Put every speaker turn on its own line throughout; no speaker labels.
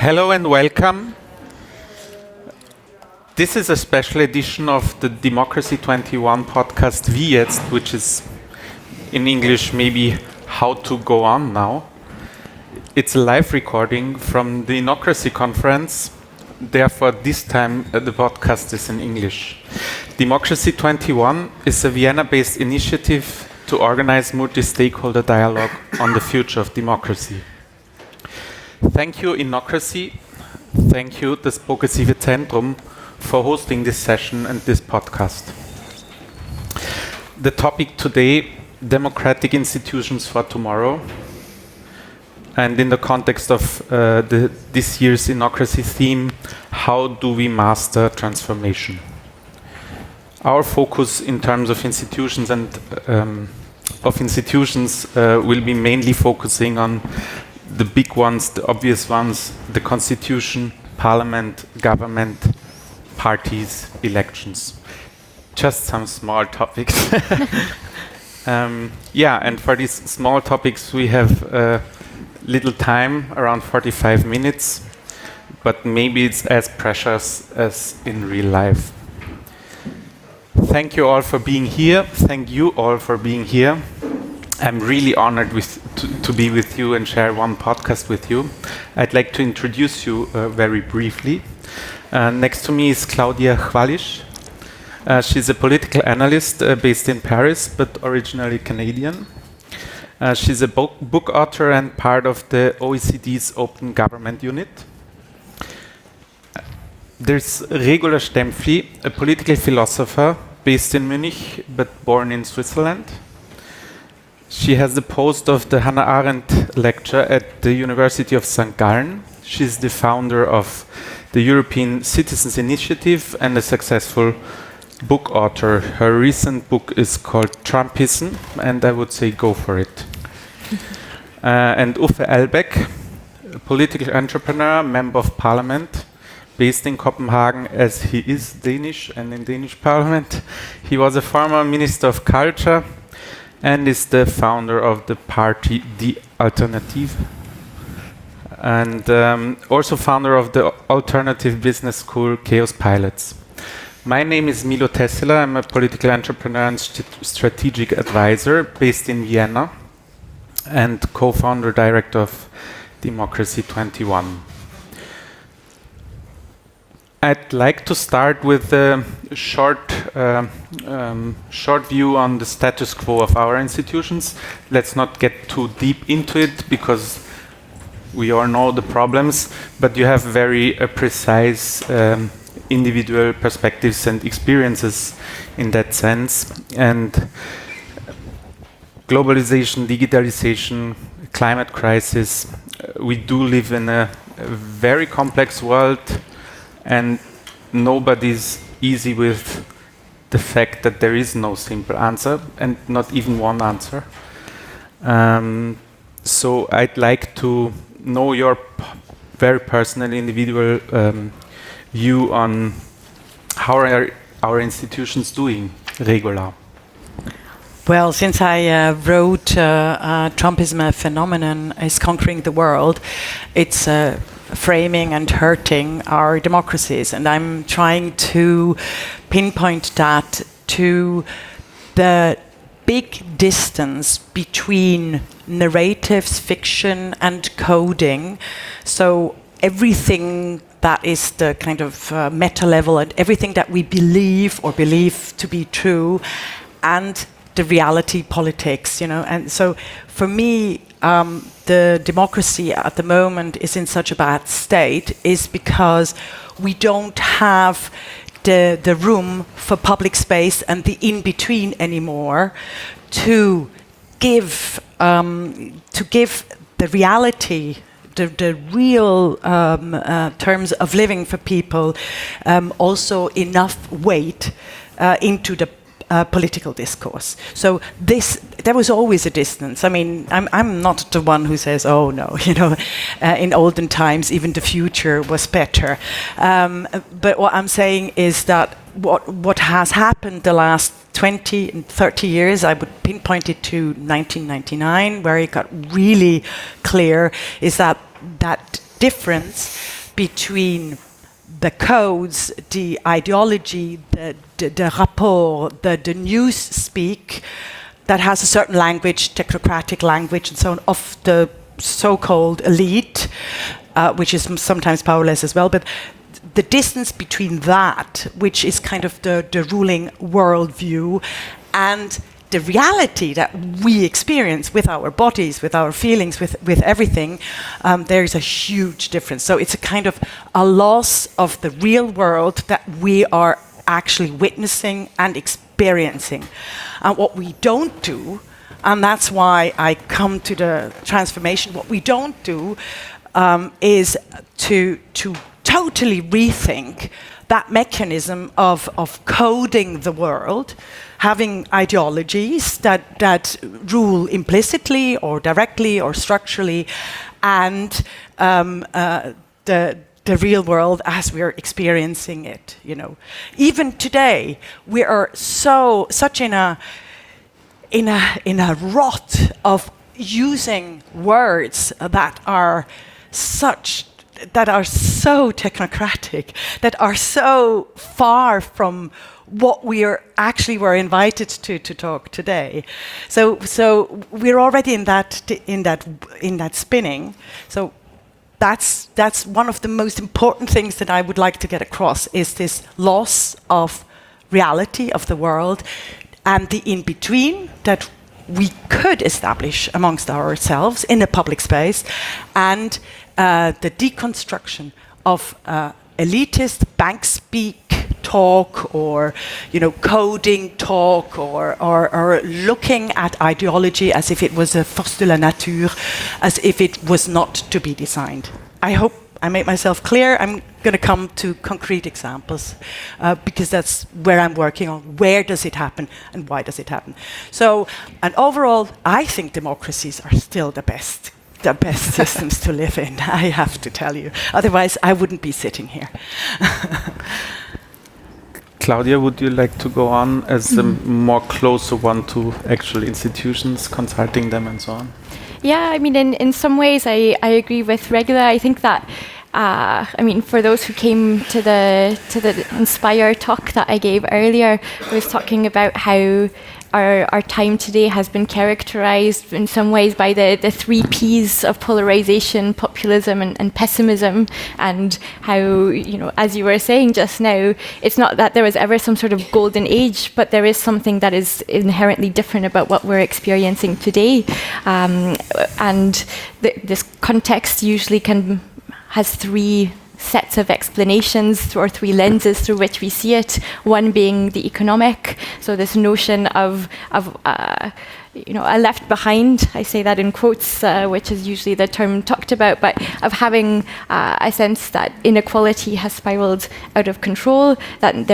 Hello and welcome. This is a special edition of the Democracy 21 podcast V-Jetzt, which is in English maybe How to Go On Now. It's a live recording from the Democracy conference. Therefore, this time the podcast is in English. Democracy 21 is a Vienna-based initiative to organize multi-stakeholder dialogue on the future of democracy. Thank you, Innocracy. Thank you, das Progressive Zentrum, for hosting this session and this podcast. The topic today, democratic institutions for tomorrow. And in the context of this year's Innocracy theme, how do we master transformation? Our focus in terms of institutions and will be mainly focusing on the big ones, the obvious ones, the constitution, parliament, government, parties, elections. Just some small topics. And for these small topics we have little time, around 45 minutes, but maybe it's as precious as in real life. Thank you all for being here. Thank you all for being here. I'm really honored to be with you and share one podcast with you. I'd like to introduce you very briefly. Next to me is Claudia Chwalisz. She's a political analyst based in Paris, but originally Canadian. She's a book author and part of the OECD's Open Government Unit. There's Regula Stempfli, a political philosopher based in Munich, but born in Switzerland. She has the post of the Hannah Arendt Lecture at the University of St. Gallen. She's the founder of the European Citizens Initiative and a successful book author. Her recent book is called Trumpism, and I would say go for it. And Uffe Elbæk, a political entrepreneur, member of parliament, based in Copenhagen as he is Danish and in Danish parliament. He was a former minister of culture and is the founder of the party Die Alternative, and also founder of the alternative business school Chaos Pilots. My name is Milo Tesseler. I'm a political entrepreneur and strategic advisor based in Vienna and co-founder director of Democracy 21. I'd like to start with a short view on the status quo of our institutions. Let's not get too deep into it because we all know the problems, but you have very precise individual perspectives and experiences in that sense. And globalization, digitalization, climate crisis, we do live in a very complex world, and nobody's easy with the fact that there is no simple answer, and not even one answer. So I'd like to know your very personal, individual view on how are our institutions doing, Regula.
Well, since I wrote Trumpism, a Phenomenon is Conquering the World, it's framing and hurting our democracies. And I'm trying to pinpoint that to the big distance between narratives, fiction, and coding. So everything that is the kind of meta level and everything that we believe to be true, and the reality politics, you know. And so for me, the democracy at the moment is in such a bad state is because we don't have the room for public space and the in-between anymore to give the reality, the real terms of living for people also enough weight into the political discourse. So there was always a distance. I mean, I'm not the one who says, oh no, you know, in olden times even the future was better. But what I'm saying is that what has happened the last 20 and 30 years, I would pinpoint it to 1999, where it got really clear, is that difference between the codes, the ideology, the rapport, the news speak that has a certain language, technocratic language and so on, of the so-called elite, which is sometimes powerless as well, but the distance between that, which is kind of the ruling worldview, and the reality that we experience with our bodies, with our feelings, with everything, there is a huge difference. So it's a kind of a loss of the real world that we are actually witnessing and experiencing. And what we don't do, and that's why I come to the transformation, what we don't do is to totally rethink that mechanism of coding the world, having ideologies that rule implicitly or directly or structurally, and the real world as we're experiencing it. You know, even today we are such in a rot of using words that are so technocratic, that are so far from what we were invited to talk today. So we're already in that spinning. So that's one of the most important things that I would like to get across, is this loss of reality of the world and the in-between that we could establish amongst ourselves in the public space, and the deconstruction of elitist bank speak talk, or coding talk, or looking at ideology as if it was a force de la nature, as if it was not to be designed. I hope I made myself clear. I'm going to come to concrete examples because that's where I'm working on. Where does it happen and why does it happen? So, and overall, I think democracies are still the best systems to live in, I have to tell you. Otherwise, I wouldn't be sitting here.
Claudia, would you like to go on as a more closer one to actual institutions, consulting them and so on?
Yeah, I mean, in some ways, I agree with Regula. I think that, for those who came to the Inspire talk that I gave earlier, I was talking about how our time today has been characterized in some ways by the 3 Ps of polarization, populism, and pessimism, and how, as you were saying just now, it's not that there was ever some sort of golden age, but there is something that is inherently different about what we're experiencing today. And this context usually has 3 sets of explanations or 3 lenses through which we see it. One being the economic, so this notion of a left behind, I say that in quotes, which is usually the term talked about, but of having a sense that inequality has spiraled out of control, that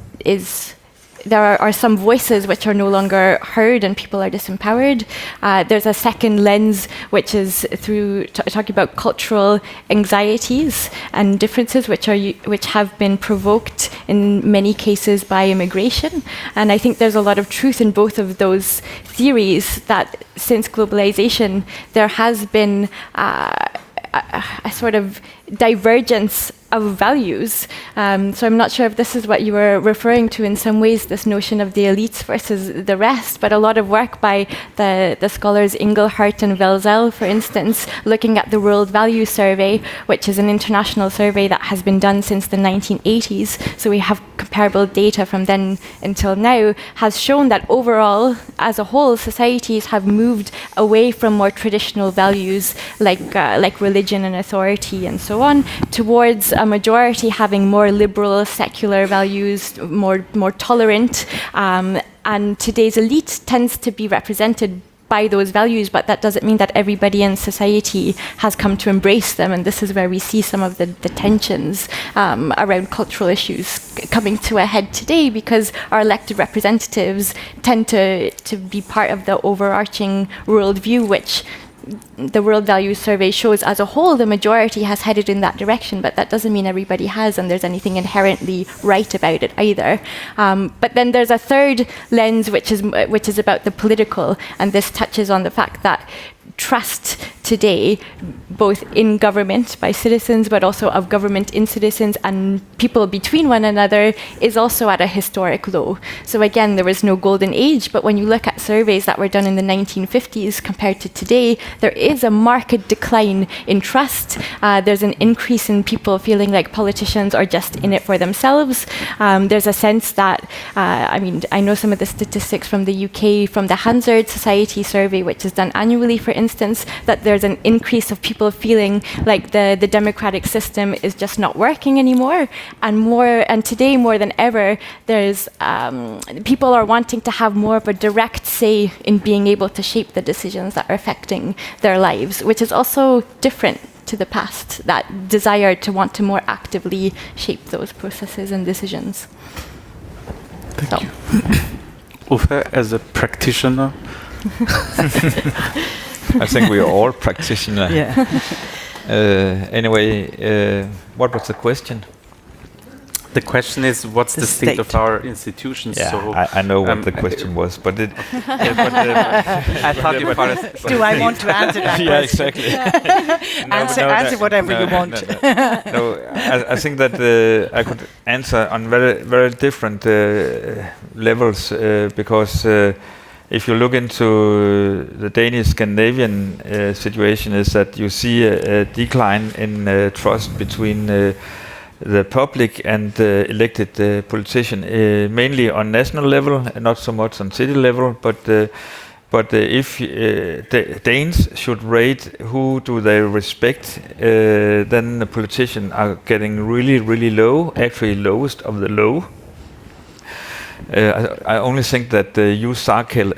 there are some voices which are no longer heard and people are disempowered. There's a second lens, which is through talking about cultural anxieties and differences which have been provoked in many cases by immigration. And I think there's a lot of truth in both of those theories, that since globalization, there has been a sort of divergence of values. So I'm not sure if this is what you were referring to in some ways, this notion of the elites versus the rest, but a lot of work by the scholars Inglehart and Welzel, for instance, looking at the World Value Survey, which is an international survey that has been done since the 1980s, so we have comparable data from then until now, has shown that overall, as a whole, societies have moved away from more traditional values like religion and authority and so on, towards a majority having more liberal, secular values, more tolerant, and today's elite tends to be represented by those values, but that doesn't mean that everybody in society has come to embrace them, and this is where we see some of the tensions around cultural issues coming to a head today, because our elected representatives tend to be part of the overarching worldview, which the World Values Survey shows as a whole the majority has headed in that direction, but that doesn't mean everybody has, and there's anything inherently right about it either. But then there's a third lens which is about the political, and this touches on the fact that trust today, both in government by citizens, but also of government in citizens and people between one another, is also at a historic low. So again, there was no golden age, but when you look at surveys that were done in the 1950s compared to today, there is a marked decline in trust. There's an increase in people feeling like politicians are just in it for themselves. There's a sense that, I know some of the statistics from the UK, from the Hansard Society survey, which is done annually, for instance, that there's an increase of people feeling like the democratic system is just not working anymore. And today, more than ever, there's people are wanting to have more of a direct say in being able to shape the decisions that are affecting their lives, which is also different to the past, that desire to want to more actively shape those processes and decisions.
Thank you. Uffe, as a practitioner.
I think we are all practitioners.
Yeah.
Anyway, what was the question?
The question is, what's the state of our institutions?
Yeah,
So,
I know what the question was, but it.
I thought you were
Do I want to answer that
Yeah,
question?
exactly.
Answer whatever you want.
No, I think that I could answer on very, very different levels because if you look into the Danish Scandinavian situation, is that you see a decline in trust between the public and the elected politician, mainly on national level, not so much on city level, but if the Danes should rate who do they respect, then the politicians are getting really, really low, actually lowest of the low. I only think that the used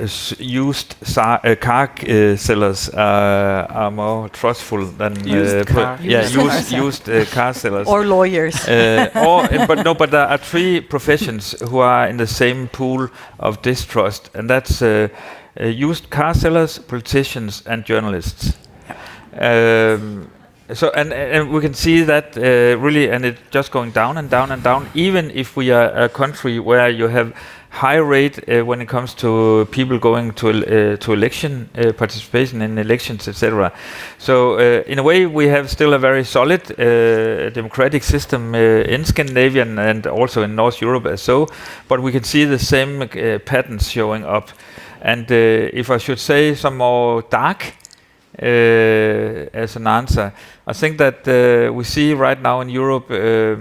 car sellers are more trustful than
Used
car sellers
Or lawyers.
but there are three professions who are in the same pool of distrust, and that's used car sellers, politicians, and journalists. So and we can see that really, and it's just going down and down and down. Even if we are a country where you have high rate when it comes to people going to election participation in elections, etc. So in a way, we have still a very solid democratic system in Scandinavia and also in North Europe as so. But we can see the same patterns showing up. And if I should say some more dark. As an answer, I think that we see right now in Europe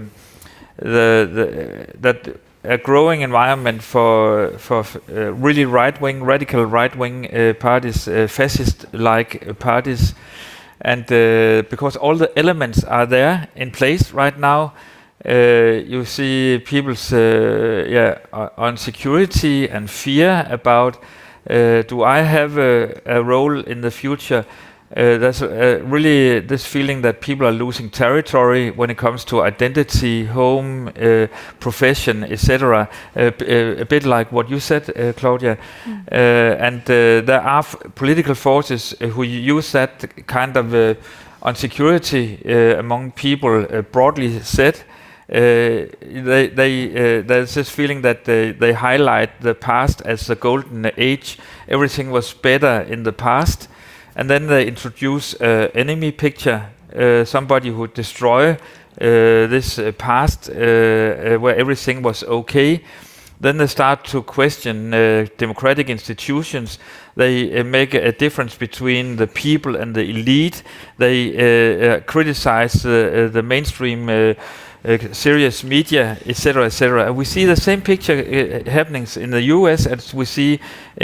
that a growing environment for really right-wing, radical right-wing parties, fascist-like parties, and because all the elements are there in place right now, you see people's insecurity and fear about. Do I have a role in the future? There's really this feeling that people are losing territory when it comes to identity, home, profession, etc. A bit like what you said, Claudia. And there are political forces who use that kind of insecurity among people, broadly said. There's this feeling that they highlight the past as the golden age. Everything was better in the past, and then they introduce an enemy picture, somebody who destroy this past where everything was okay. Then they start to question democratic institutions. They make a difference between the people and the elite. They criticize the mainstream serious media, etc., etc. And we see the same picture happenings in the U.S. as we see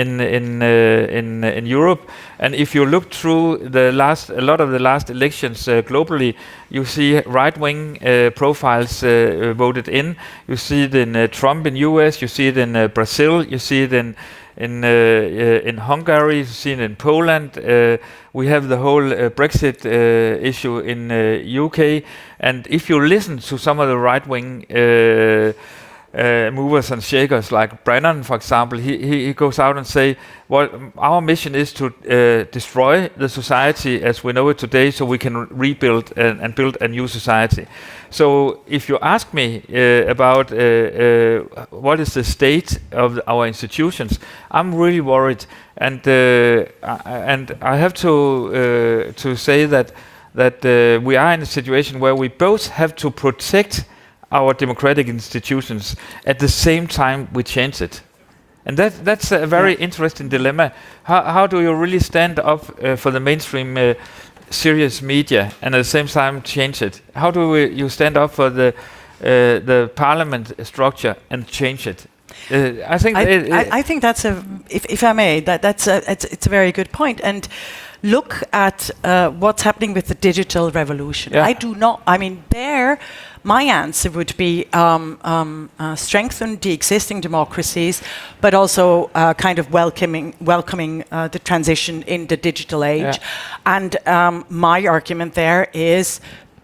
in Europe. And if you look through a lot of the last elections globally, you see right-wing profiles voted in. You see it in Trump in U.S. You see it in Brazil. You see it in Hungary. You see it in Poland. We have the whole Brexit issue in UK. And if you listen to some of the right-wing movers and shakers like Brennan, for example, he goes out and say, well, our mission is to destroy the society as we know it today so we can rebuild and build a new society. So if you ask me about what is the state of our institutions, I'm really worried. And I have to say that we are in a situation where we both have to protect our democratic institutions at the same time we change it. And that's a very interesting dilemma. How do you really stand up for the mainstream serious media and at the same time change it? How do you stand up for the parliament structure and change it? I think
I think that's if I may, it's a very good point. And look at what's happening with the digital revolution. Yeah. My answer would be strengthen the existing democracies, but also kind of welcoming the transition in the digital age. Yeah. And my argument there is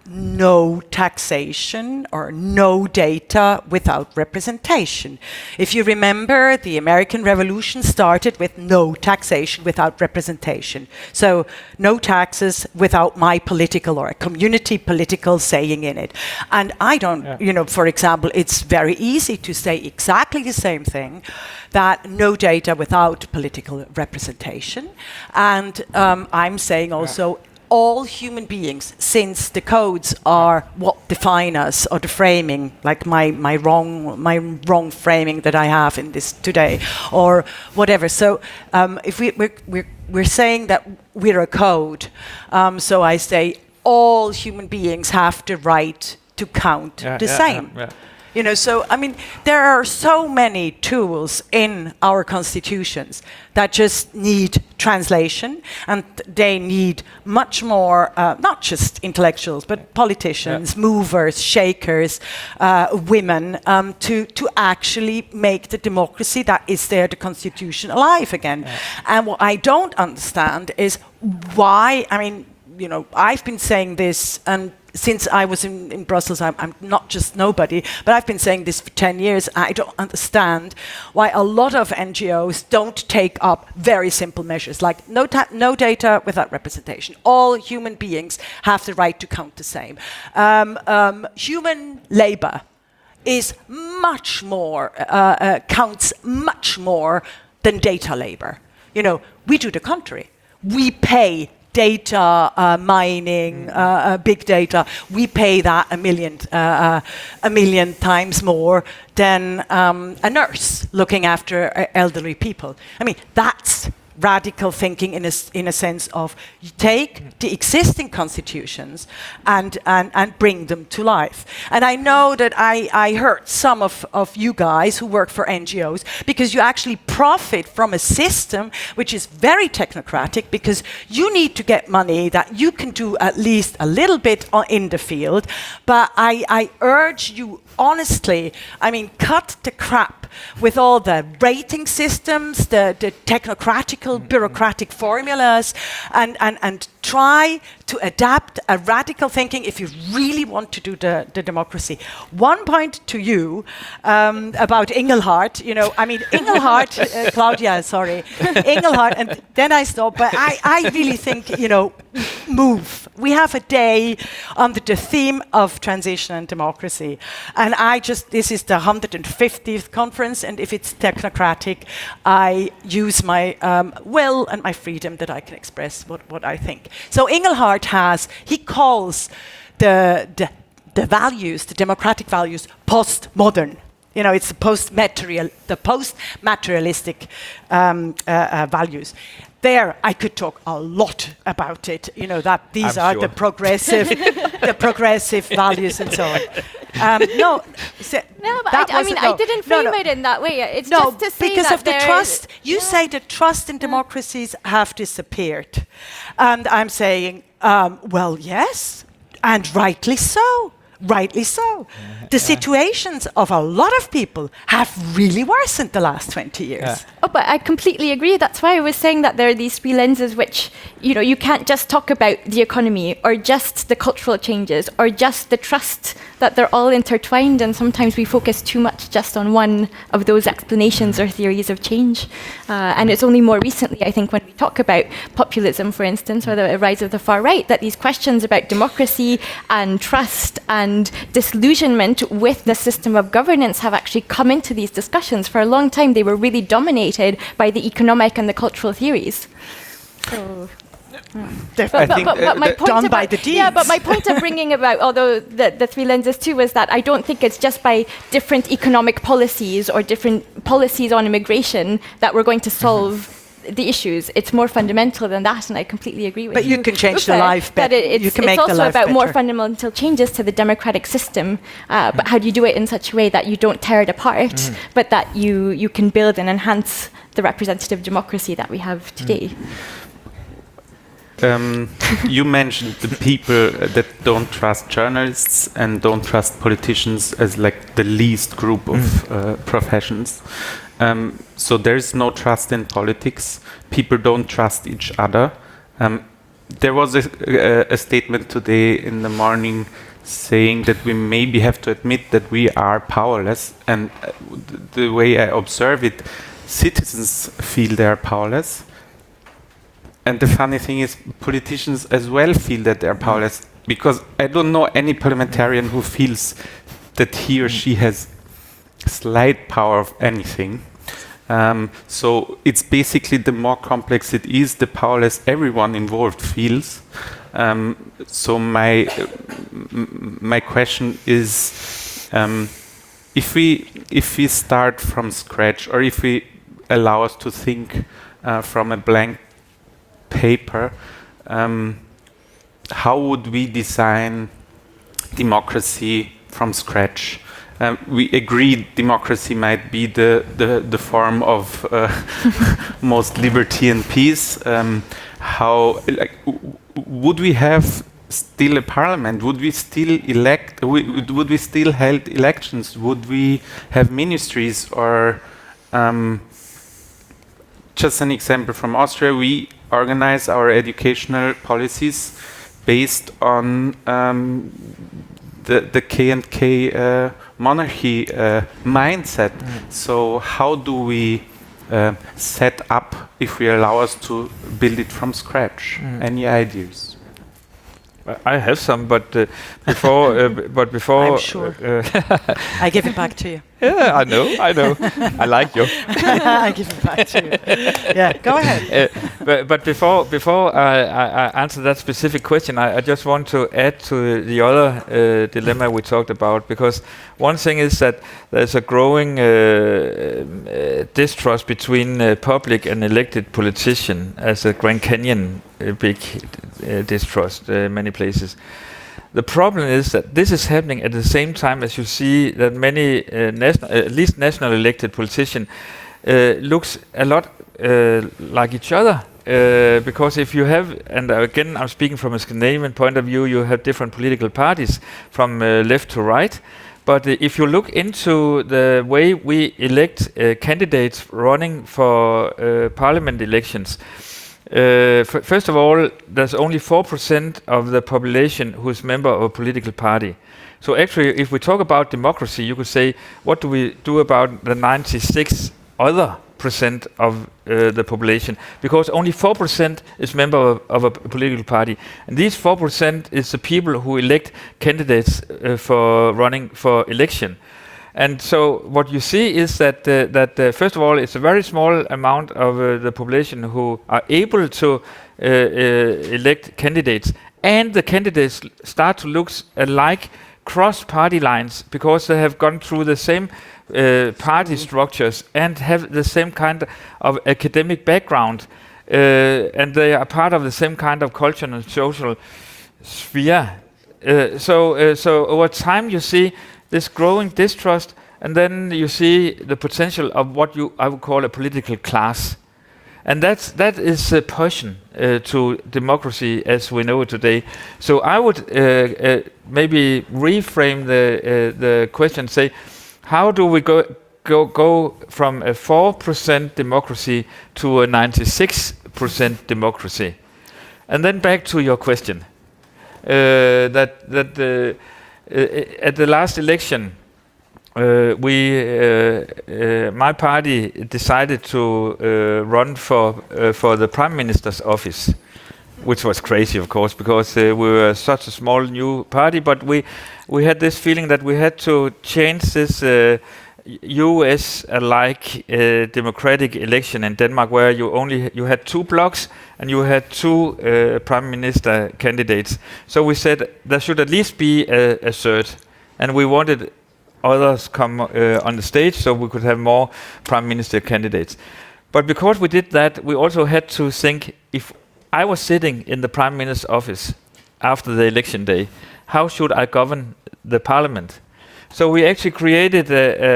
no taxation or no data without representation. If you remember, the American Revolution started with no taxation without representation. So no taxes without my political or a community political saying in it. And I don't, for example, it's very easy to say exactly the same thing, that no data without political representation. And I'm saying also, all human beings, since the codes are what define us, or the framing, like my wrong framing that I have in this today, or whatever. So if we're saying that we're a code, so I say all human beings have the right to count the same. So I mean, there are so many tools in our constitutions that just need translation, and they need much more, not just intellectuals, but politicians, movers, shakers, women, to actually make the democracy that is there, the constitution, alive again. Yeah. And what I don't understand is why, I've been saying this, and since I was in Brussels, I'm not just nobody, but I've been saying this for 10 years. I don't understand why a lot of NGOs don't take up very simple measures, like no data without representation. All human beings have the right to count the same. Human labor is much more, counts much more than data labor. We do the contrary. We pay data mining, big data. We pay that a million times more than a nurse looking after elderly people. I mean, that's radical thinking in a sense of you take the existing constitutions and bring them to life. And I know that I heard some of you guys who work for NGOs, because you actually profit from a system which is very technocratic, because you need to get money that you can do at least a little bit in the field. But I urge you honestly, cut the crap with all the rating systems, the technocratical, bureaucratic formulas, and try to adapt a radical thinking if you really want to do the democracy. One point to you about Engelhardt, Engelhardt, Claudia, sorry, Engelhardt, and then I stop, but I really think, move. We have a day under the theme of transition and democracy. And this is the 150th conference, and if it's technocratic, I use my will and my freedom that I can express what I think. So Engelhardt he calls the values, the democratic values, postmodern. It's the post-materialistic values. There, I could talk a lot about it. That these are the progressive values and so on. I
didn't frame it in that way. It's just to say
because
that
of the trust. You say the trust in democracies have disappeared, and I'm saying, well, yes, and rightly so.
rightly so. The situations of a lot of people have really worsened the last 20 years.
Yeah.
Oh, but I completely agree. That's why I was saying that there are these three lenses which, you can't just talk about the economy or just the cultural changes or just the trust, that they're all intertwined, and sometimes we focus too much just on one of those explanations or theories of change. And it's only more recently, I think, when we talk about populism, for instance, or the rise of the far right, that these questions about democracy and trust and disillusionment with the system of governance have actually come into these discussions. For a long time, they were really dominated by the economic and the cultural theories. So, but my point
done
about,
by the
yeah, but
deeds.
my point of bringing about, although the three lenses too, was that I don't think it's just by different economic policies or different policies on immigration that we're going to solve the issues. It's more fundamental than that, and I completely agree with you.
But you can change the
Uffe,
life
that
better.
it's,
You can
it's
make the
also
life
about more
better.
fundamental changes to the democratic system. But how do you do it in such a way that you don't tear it apart, but that you can build and enhance the representative democracy that we have today?
You mentioned the people that don't trust journalists and don't trust politicians as like the least group of professions. So there is no trust in politics. People don't trust each other. There was a statement today in the morning saying that we maybe have to admit that we are powerless. And the way I observe it, citizens feel they are powerless. And the funny thing is, politicians as well feel that they're powerless, because I don't know any parliamentarian who feels that he or she has slight power of anything. So it's basically, the more complex it is, the powerless everyone involved feels. So my question is, if we start from scratch, or if we allow us to think from a blank paper, how would we design democracy from scratch? We agree democracy might be the form of most liberty and peace. Would we have still a parliament? Would we still elect? Would we still hold elections? Would we have ministries? Or just an example from Austria, we organize our educational policies based on the K&K monarchy mindset. So how do we set up, if we allow us to build it from scratch? Any ideas?
I have some, but before,
I'm sure. I give it back to you.
Yeah, I know. I like you.
I give it back to you. Yeah, go ahead.
But before I answer that specific question, I just want to add to the other dilemma we talked about, because one thing is that there's a growing distrust between public and elected politician, as a Grand Canyon big distrust many places. The problem is that this is happening at the same time as you see that many at least national elected politicians looks a lot like each other. Because if you have, and again I'm speaking from a Scandinavian point of view, you have different political parties from left to right. But if you look into the way we elect candidates running for parliament elections, first of all, there's only 4% of the population who's member of a political party. So actually, if we talk about democracy, you could say, what do we do about the 96 other % of the population? Because only 4% is member of a political party. And these 4% is the people who elect candidates for running for election. And so what you see is that first of all, it's a very small amount of the population who are able to elect candidates, and the candidates start to look alike cross party lines, because they have gone through the same party structures and have the same kind of academic background, and they are part of the same kind of cultural and social sphere. So over time you see this growing distrust, and then you see the potential of what I would call a political class. And that is a portion to democracy as we know it today. So I would maybe reframe the question, say, how do we go from a 4% democracy to a 96% democracy? And then back to your question, at the last election, my party decided to run for the Prime Minister's office, which was crazy, of course, because we were such a small new party. But we had this feeling that we had to change this US-like democratic election in Denmark, where you had 2 blocks and you had 2 prime minister candidates. So we said there should at least be a third, and we wanted others come on the stage so we could have more prime minister candidates. But because we did that, we also had to think, if I was sitting in the prime minister's office after the election day, how should I govern the parliament? So we actually created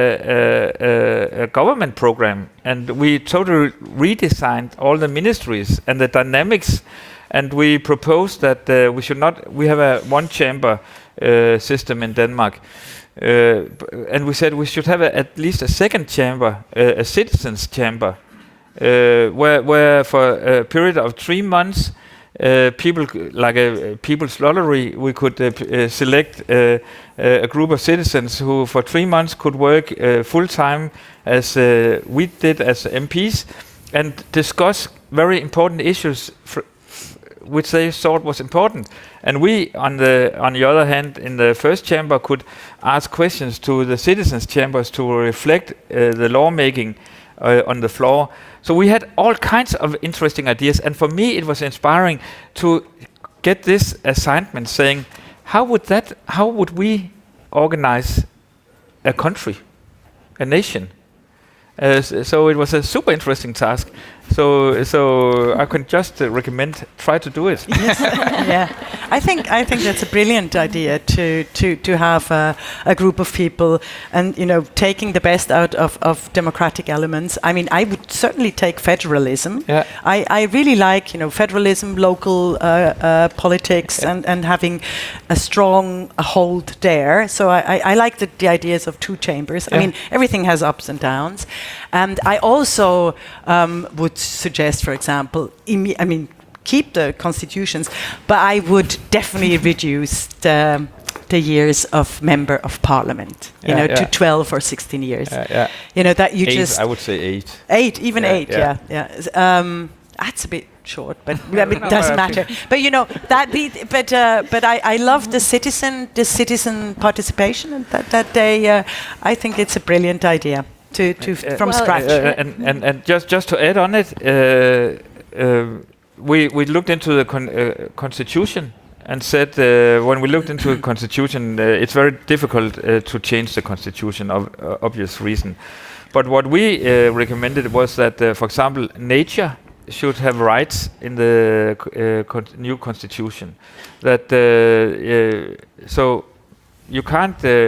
a government program, and we totally redesigned all the ministries and the dynamics. And we proposed that we have a one-chamber system in Denmark. And we said we should have at least a second chamber, a citizens' chamber, where for a period of 3 months, people, like a people's lottery, we could select a group of citizens who for 3 months could work full-time as we did as MPs, and discuss very important issues which they thought was important. And we, on the other hand, in the first chamber, could ask questions to the citizens' chambers to reflect the lawmaking on the floor. So we had all kinds of interesting ideas, and for me it was inspiring to get this assignment, saying, how would we organize a country, a nation? So it was a super interesting task. So I can just recommend, try to do it.
Yes. Yeah, I think that's a brilliant idea to have a group of people, and taking the best out of democratic elements. I mean, I would certainly take federalism.
Yeah.
I really like federalism, local politics, and having a strong hold there. So I like the ideas of 2 chambers.
Yeah.
I mean, everything has ups and downs, and I also would suggest, for example, keep the constitutions, but I would definitely reduce the years of member of parliament, to 12 or 16 years. That you
8,
just,
I would say 8.
8, even 8, yeah. That's a bit short, but it doesn't matter. But but I love the citizen participation, and that day. I think it's a brilliant idea from scratch.
And just to add on it, we looked into the constitution and said, when we looked into the constitution, it's very difficult to change the constitution of obvious reason. But what we recommended was that, for example, nature should have rights in the new constitution. That so you can't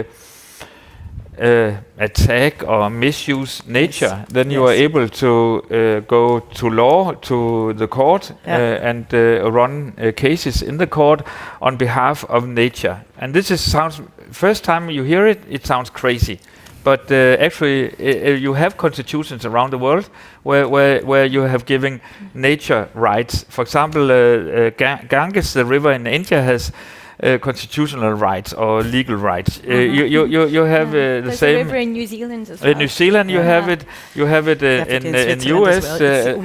attack or misuse nature. Yes. Then you are able to go to law, to the court, and run cases in the court on behalf of nature. And this sounds, first time you hear it, it sounds crazy. But actually, you have constitutions around the world where you have given nature rights. For example, Ganges, the river in India, has constitutional rights or legal rights. You have the same.
There's a river in New Zealand as well.
In New Zealand, you have it. You have it in US.
Well.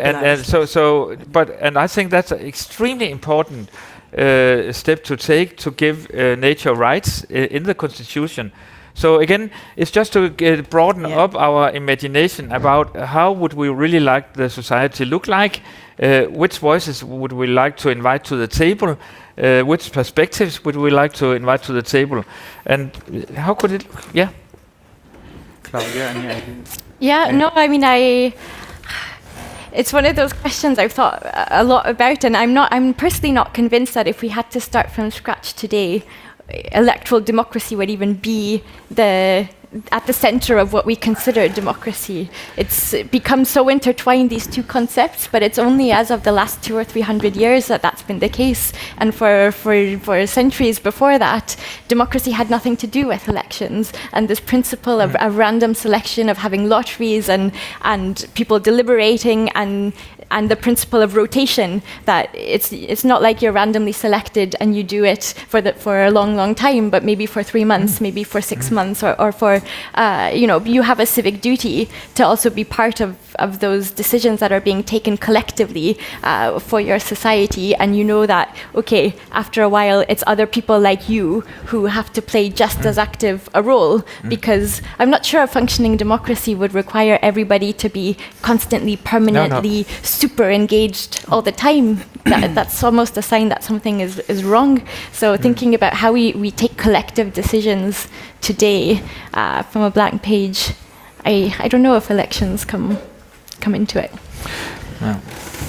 And I think that's an extremely important step to take, to give nature rights in the constitution. So again, it's just to broaden up our imagination about how would we really like the society look like, which voices would we like to invite to the table, which perspectives would we like to invite to the table, and how could it? Yeah.
Claudia, any ideas?
Yeah. No. I mean, it's one of those questions I've thought a lot about, and I'm personally not convinced that if we had to start from scratch today, electoral democracy would even be the at the center of what we consider democracy. It's become so intertwined, these two concepts, but it's only as of the last 200 or 300 years that that's been the case. And for centuries before that, democracy had nothing to do with elections. And this principle of random selection, of having lotteries and people deliberating, and the principle of rotation, that it's not like you're randomly selected and you do it for a long time, but maybe for 3 months, maybe for 6 months, or for you have a civic duty to also be part of those decisions that are being taken collectively for your society. And you know that, okay, after a while it's other people like you who have to play just as active a role, because I'm not sure a functioning democracy would require everybody to be constantly, permanently super engaged all the time. That's almost a sign that something is wrong. So thinking about how we take collective decisions today from a blank page, I don't know if elections come into it.
No.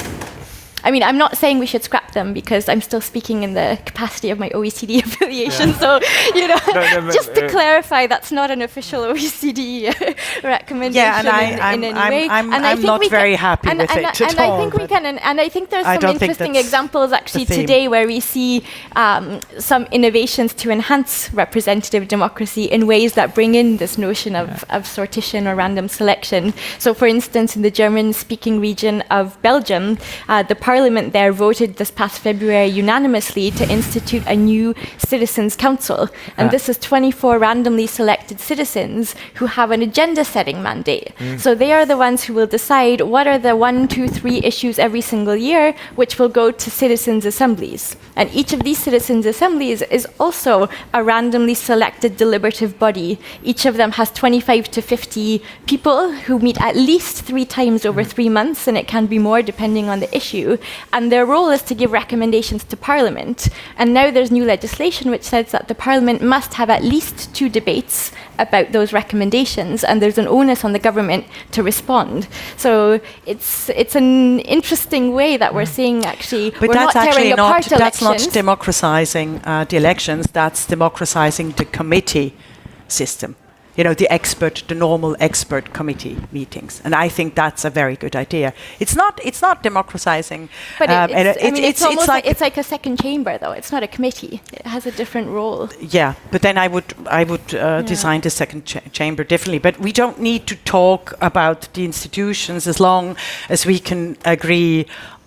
I mean, I'm not saying we should scrap them, because I'm still speaking in the capacity of my OECD affiliation. So, just to clarify, that's not an official OECD recommendation in any way.
I'm not very happy with it at all.
I think we can, and I think there's some interesting examples actually today where we see some innovations to enhance representative democracy in ways that bring in this notion of sortition or random selection. So, for instance, in the German-speaking region of Belgium, the Parliament there voted this past February unanimously to institute a new Citizens' Council. And this is 24 randomly selected citizens who have an agenda-setting mandate. So they are the ones who will decide what are the 1, 2, 3 issues every single year, which will go to citizens' assemblies. And each of these citizens' assemblies is also a randomly selected deliberative body. Each of them has 25 to 50 people who meet at least 3 times over 3 months, and it can be more depending on the issue. And their role is to give recommendations to Parliament. And now there's new legislation which says that the Parliament must have at least 2 debates about those recommendations, and there's an onus on the government to respond. So it's an interesting way that we're seeing, actually,
but
we're
that's
not tearing apart elections.
That's not democratizing the elections, that's democratizing the committee system. The normal expert committee meetings, and I think that's a very good idea. It's not democratizing,
but it's like a second chamber, though. It's not a committee. It has a different role.
Yeah, but then I would design the second chamber differently. But we don't need to talk about the institutions as long as we can agree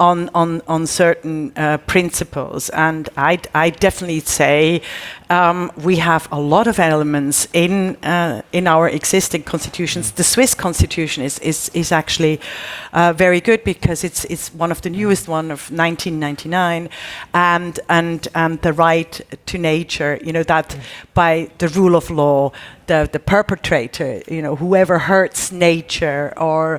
on certain principles. And I definitely say we have a lot of elements in our existing constitutions. The Swiss constitution is actually very good, because it's one of the newest one of 1999, and the right to nature. That by the rule of law, the perpetrator, whoever hurts nature or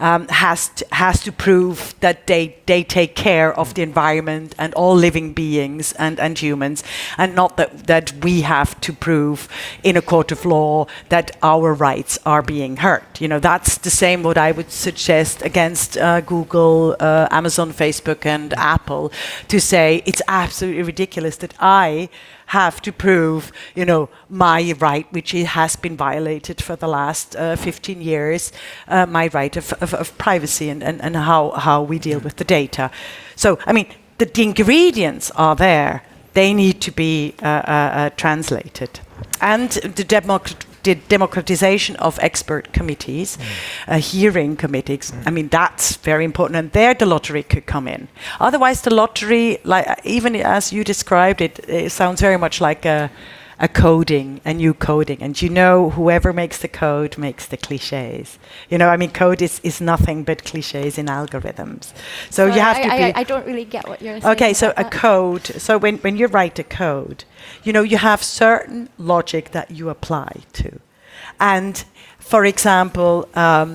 has to prove that they take care of the environment and all living beings and humans, and not that we have to prove in a court of law that our rights are being hurt. That's the same what I would suggest against Google, Amazon, Facebook, and Apple, to say it's absolutely ridiculous that I have to prove, my right, which has been violated for the last 15 years, my right of privacy and how we deal with the data. So, I mean, the ingredients are there. They need to be translated. And the democratization of expert committees, hearing committees, I mean, that's very important, and there the lottery could come in. Otherwise, the lottery, even as you described it, it sounds very much like a new coding. And whoever makes the code makes the cliches. Code is nothing but cliches in algorithms. So you have to be...
I don't really get what you're saying.
Okay, so a code. So when you write a code, you have certain logic that you apply to. And for example,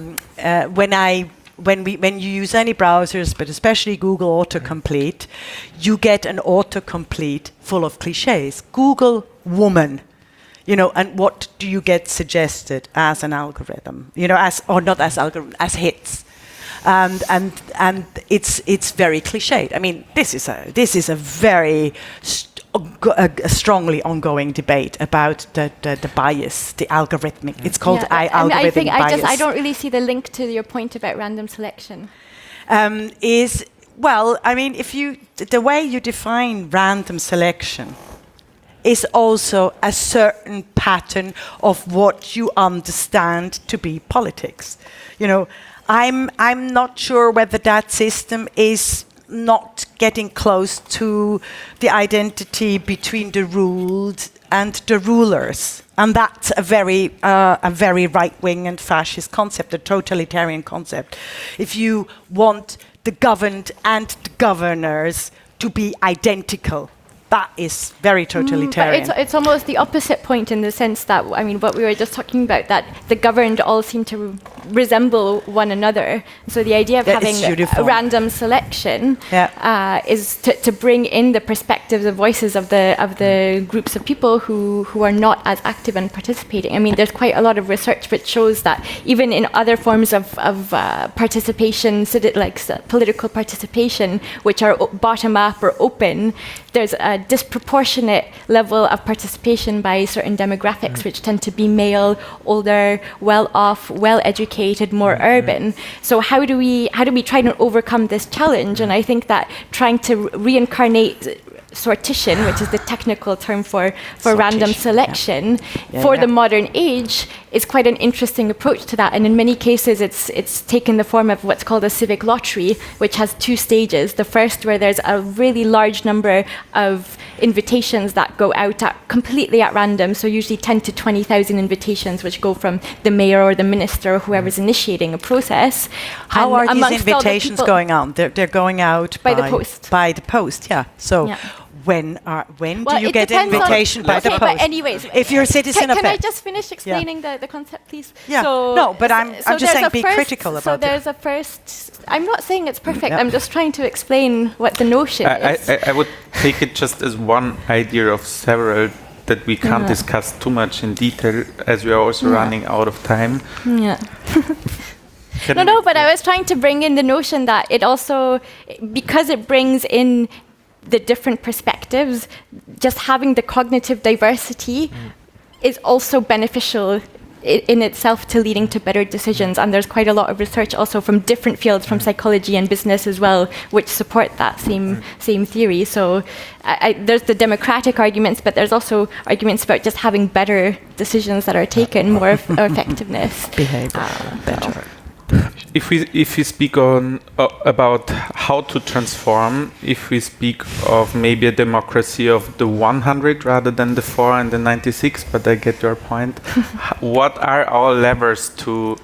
when you use any browsers, but especially Google autocomplete, you get an autocomplete full of cliches. Google woman, and what do you get suggested as an algorithm? As hits. And it's very cliched. I mean, this is a very a strongly ongoing debate about the bias, the algorithmic. It's called algorithmic bias.
I don't really see the link to your point about random selection.
The way you define random selection is also a certain pattern of what you understand to be politics. You know, I'm not sure whether that system is not getting close to the identity between the ruled and the rulers. And that's a very right-wing and fascist concept, a totalitarian concept. If you want the governed and the governors to be identical, that is very totalitarian.
But it's almost the opposite point in the sense that, I mean, what we were just talking about, that the governed all seem to resemble one another. So the idea of having a random selection is to bring in the perspectives, the voices of the groups of people who are not as active and participating. I mean, there's quite a lot of research which shows that even in other forms of participation, like political participation, which are bottom-up or open, there's a disproportionate level of participation by certain demographics, which tend to be male, older, well-off, well-educated, more urban. So how do we try to overcome this challenge? And I think that trying to reincarnate sortition, which is the technical term for random selection, for the modern age, is quite an interesting approach to that. And in many cases, it's taken the form of what's called a civic lottery, which has two stages. The first, where there's a really large number of invitations that go out completely at random, so usually 10 to 20,000 invitations, which go from the mayor or the minister or whoever's initiating a process.
How are these invitations going on? They're going out
by the post.
By the post, yeah. So. Yeah. When do you get an invitation by the post?
But anyways,
if you're a citizen
can I just finish explaining the concept, please?
Yeah. No, but I'm just saying be critical about it.
So there's a first. I'm not saying it's perfect. I'm just trying to explain what the notion is.
I would take it just as one idea of several that we can't discuss too much in detail, as we are also running out of time.
Yeah. But I was trying to bring in the notion that it also, because it brings in the different perspectives, just having the cognitive diversity is also beneficial in itself to leading to better decisions. And there's quite a lot of research also from different fields, from psychology and business as well, which support that same theory. So there's the democratic arguments, but there's also arguments about just having better decisions that are taken, more effectiveness.
Behavior better.
If we speak on about how to transform, if we speak of maybe a democracy of the 100 rather than the 4 and the 96, but I get your point. What are our levers to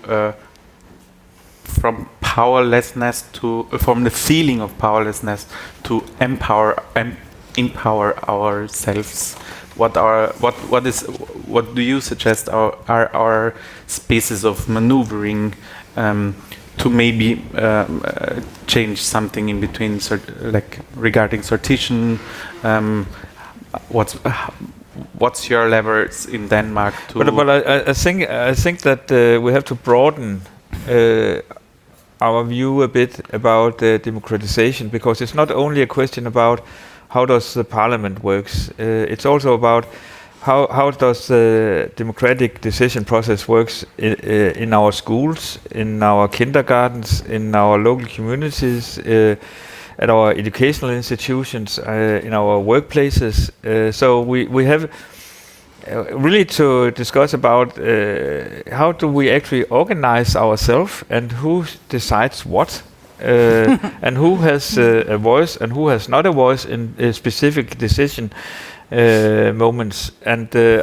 from powerlessness to from the feeling of powerlessness to empower ourselves? What do you suggest are our spaces of maneuvering to maybe change something in between, like regarding sortition? What's your levers in Denmark to?
But I think that we have to broaden our view a bit about democratization, because it's not only a question about how does the parliament works. It's also about how does the democratic decision process works in our schools, in our kindergartens, in our local communities, at our educational institutions, in our workplaces. So we have really to discuss about how do we actually organize ourselves, and who decides what, and who has a voice and who has not a voice in a specific decision moments. And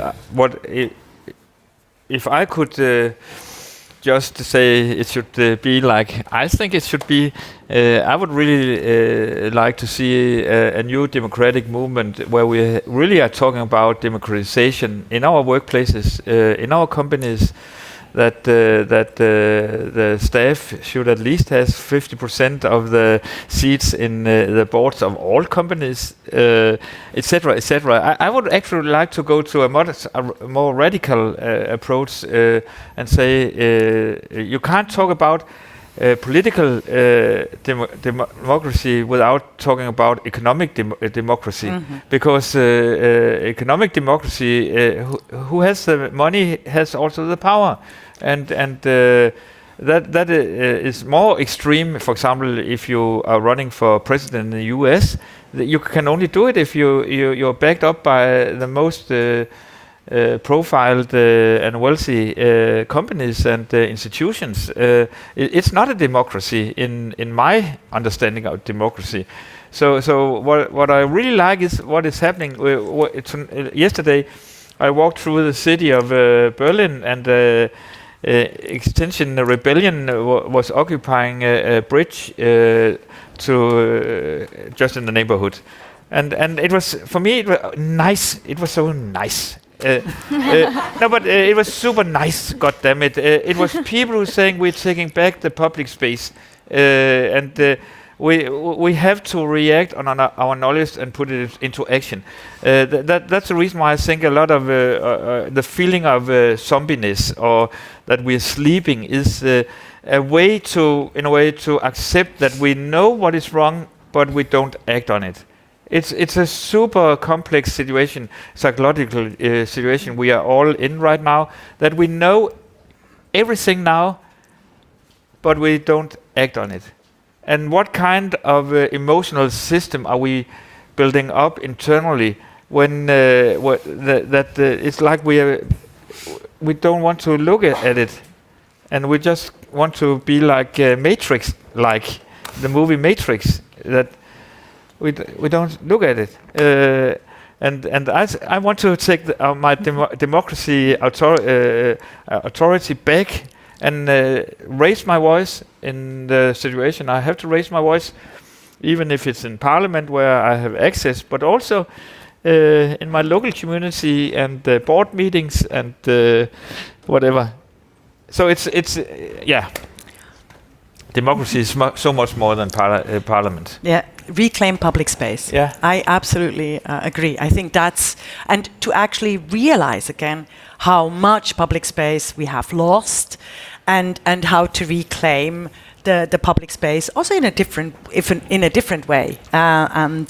if I could just say it should be like I think it should be, I would really like to see a new democratic movement where we really are talking about democratization in our workplaces, in our companies, that the staff should at least have 50% of the seats in the boards of all companies, etc., etc. I would actually like to go to a more radical approach and say you can't talk about political democracy without talking about economic democracy, because economic democracy, who has the money has also the power, and that is more extreme. For example, if you are running for president in the U.S., you can only do it if you're backed up by the most profiled and wealthy companies and institutions. It's not a democracy in my understanding of democracy. So what I really like is what is happening. Yesterday, I walked through the city of Berlin, and Extinction Rebellion was occupying a bridge to just in the neighborhood, and it was, for me, it was nice. It was so nice. No, but it was super nice. God damn it! It was people who saying we're taking back the public space, and we have to react on our knowledge and put it into action. That's the reason why I think a lot of the feeling of zombiness, or that we're sleeping, is a way to, in a way, to accept that we know what is wrong, but we don't act on it. It's a super complex situation, psychological situation we are all in right now, that we know everything now, but we don't act on it. And what kind of emotional system are we building up internally when it's like we don't want to look at it, and we just want to be like Matrix, like the movie Matrix, that we don't look at it. And I want to take my democracy authority back, and raise my voice in the situation. I have to raise my voice, even if it's in parliament where I have access, but also in my local community and board meetings and whatever. So it's democracy is so much more than parliament.
Yeah, reclaim public space.
Yeah,
I absolutely agree. I think that's, and to actually realize again how much public space we have lost, and how to reclaim the public space also in a different way, and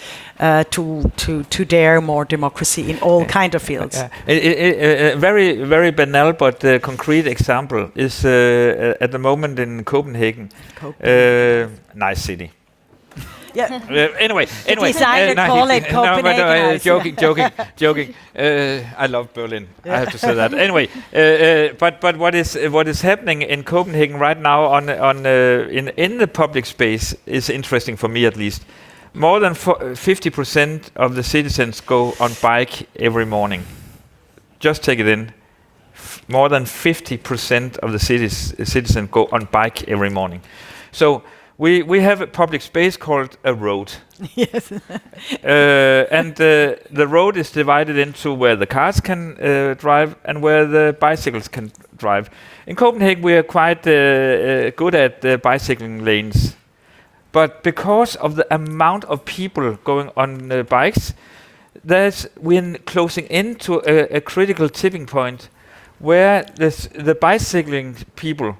to dare more democracy in all kind of fields.
A very, very banal but concrete example is at the moment in Copenhagen. Nice city.
Yeah.
Anyway.
Designer call it Copenhagen.
Joking. I love Berlin. Yeah. I have to say that. Anyway, but what is happening in Copenhagen right now in the public space is interesting for me, at least. More than 50% of the citizens go on bike every morning. Just take it in. More than 50% of the citizens go on bike every morning. So we have a public space called a road.
Yes.
And the road is divided into where the cars can drive and where the bicycles can drive. In Copenhagen, we are quite good at bicycling lanes. But because of the amount of people going on bikes, we're closing into a critical tipping point where the bicycling people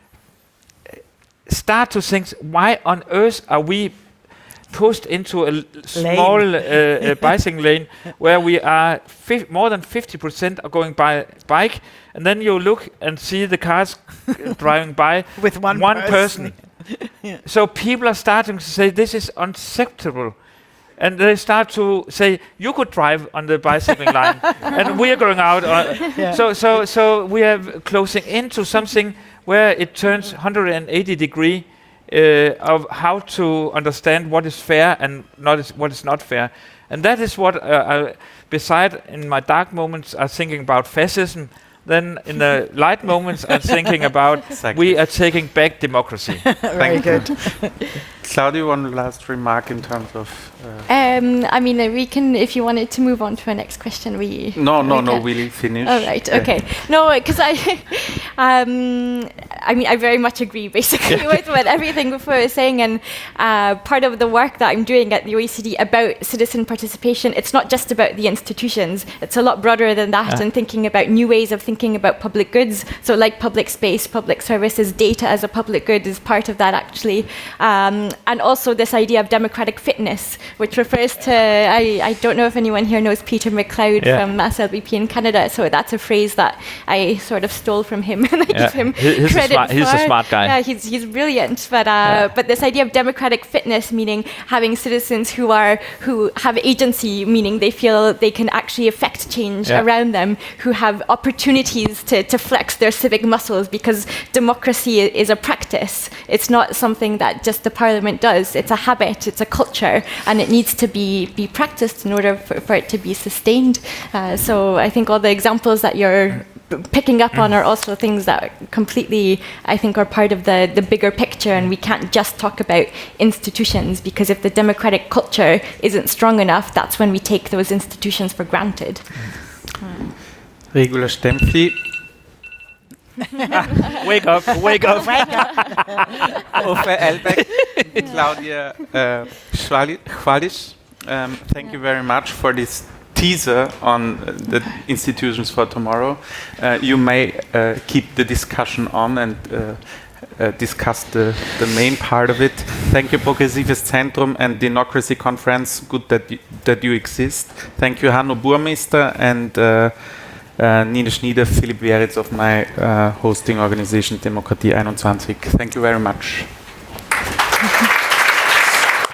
start to think, why on earth are we pushed into a small bicycling lane where we are more than 50% are going by bike, and then you look and see the cars driving by
with one person.
Yeah. So people are starting to say this is unacceptable, and they start to say you could drive on the bicycling line, and we are going out. So we are closing into something where it turns 180 degrees of how to understand what is fair and what is not fair. And that is what beside in my dark moments are thinking about fascism. Then in the light moments I'm thinking about we are taking back democracy.
Very good.
Claudia, one last remark in terms of...
I mean, we can, if you wanted to move on to our next question,
No,
can.
we'll finish.
Oh, right,
Yeah.
okay. No, because I mean, I very much agree, basically, with what everything before was saying, and part of the work that I'm doing at the OECD about citizen participation, it's not just about the institutions, it's a lot broader than that, and thinking about new ways of thinking about public goods, so like public space, public services, data as a public good is part of that, actually, and also this idea of democratic fitness, which refers to, I don't know if anyone here knows Peter McLeod from Mass LBP in Canada, so that's a phrase that I sort of stole from him, and I give him credit for.
He's a smart guy.
Yeah, he's brilliant. But this idea of democratic fitness, meaning having citizens who have agency, meaning they feel they can actually affect change around them, who have opportunities to flex their civic muscles, because democracy is a practice. It's not something that just the parliament does. It's a habit, it's a culture, and it needs to be practiced in order for it to be sustained. So I think all the examples that you're picking up on are also things that completely, I think, are part of the bigger picture, and we can't just talk about institutions, because if the democratic culture isn't strong enough, that's when we take those institutions for granted.
Regula Stempfli.
Wake up.
Uffe Elbeck, Claudia Chwalisz. Thank you very much for this teaser on the institutions for tomorrow. You may keep the discussion on and discuss the main part of it. Thank you, Progressives Zentrum and Democracy Conference. Good that you exist. Thank you, Hanno Burmeister and Nina Schnieder, Philipp Weritz of my hosting organization Demokratie 21. Thank you very much.